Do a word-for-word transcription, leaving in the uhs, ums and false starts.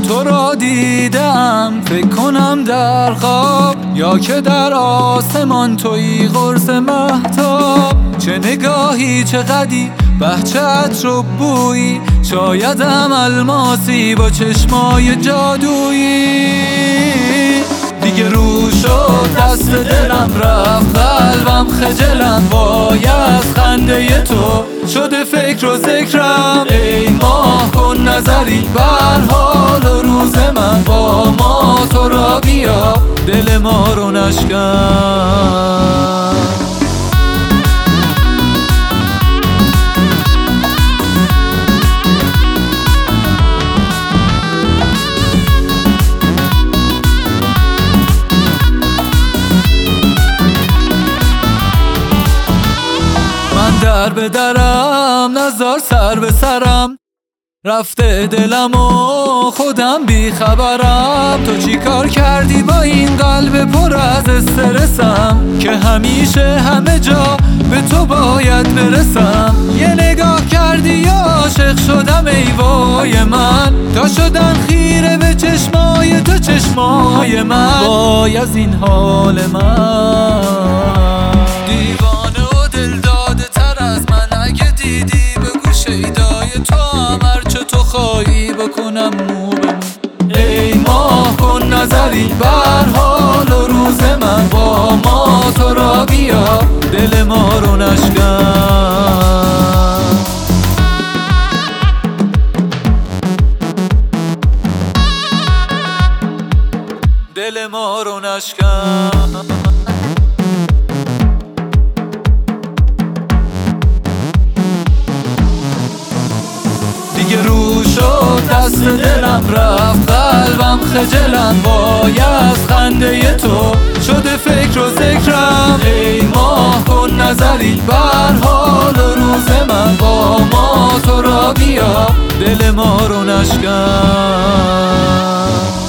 تو را دیدم فکر کنم در خواب، یا که در آسمان تویی قرص مهتاب. چه نگاهی چه قدی بهچه عطر و بویی، شایدم الماسی با چشمای جادویی. دیگه رو شد دست دلم رفت قلبم خجلم، وای از خنده تو شده فکر و ذکرم. ای ماه کن نظری بر حال و روز من، با ما تو را بیا دل ما رو نشکن. در به درم نزار سر به سرم، رفته دلم و خودم بی خبرم. تو چی کار کردی با این قلب پر از استرسم، که همیشه همه جا به تو باید برسم. یه نگاه کردی یا عاشق شدم ای وای من، تا شدم خیره به چشمای تو چشمای من. وای از این حال من، دیوانه و دل داده تر از من. اگه دیدی بگو شیدای تو هم، هرچه تو خواهی بکنم مو به مو. ای ماه کن نظری بر حال و روز من، با ما تو را بیا دل ما رو نشکن. دل ما رو نشکن. دیگه رو شد دست دلم رفت قلبم خجلم، وای از خنده تو شده فکر و ذکرم. ای ماه کن نظری بر حال و روز من، با ما تو را بیا دل ما رو نشکن.